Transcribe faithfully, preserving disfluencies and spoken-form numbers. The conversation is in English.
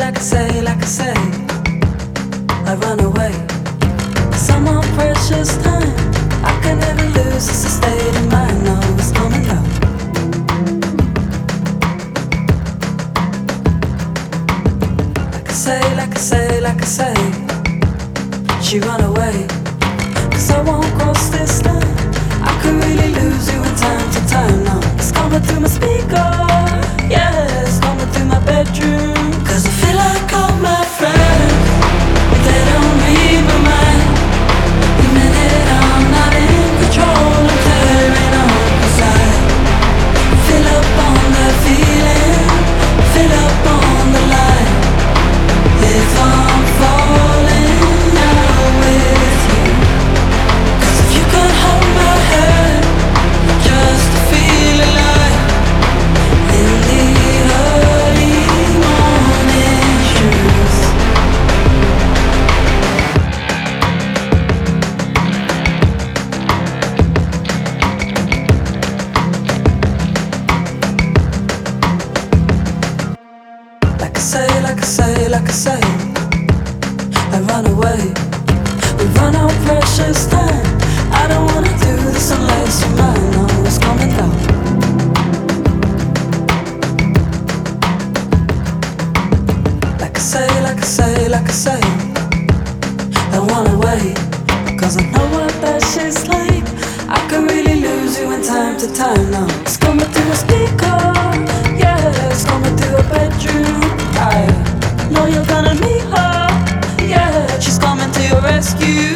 like I say, like I say, I run away. Someone precious time I can never lose. It's a state of mind, no, it's coming down. Like I say, like I say, like I say, she run away. Cause I won't cross this line. I could really lose you in time to time now. It's coming through my speaker, yeah, it's coming through my bedroom. Cause I feel like all my friends, they don't read my mind. The minute I'm not in control, I'm tearing up inside. Fill up on the feeling, fill up on the light. If I'm falling out with you, cause if you could hold my hand just to feel alive in the early morning shoes. Like I say, like I say, like I say, I run away. We run out precious time. I don't wanna do this unless you're mine. No, it's coming down. Like I say, like I say, like I say, I run away. Cause I know what that shit's like. I could really lose you in time to time now. It's coming through a speaker, yeah, it's coming through a bedroom. I know you're gonna meet her, yeah, she's coming to your rescue.